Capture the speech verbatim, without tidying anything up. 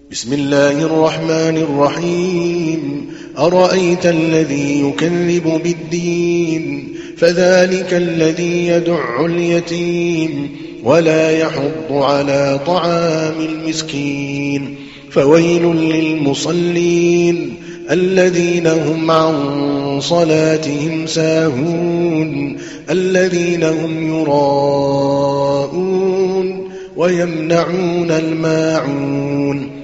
بسم الله الرحمن الرحيم أرأيت الذي يكذب بالدين فذلك الذي يدع اليتيم ولا يحض على طعام المسكين فويل للمصلين الذين هم عن صلاتهم ساهون الذين هم يراءون ويمنعون الماعون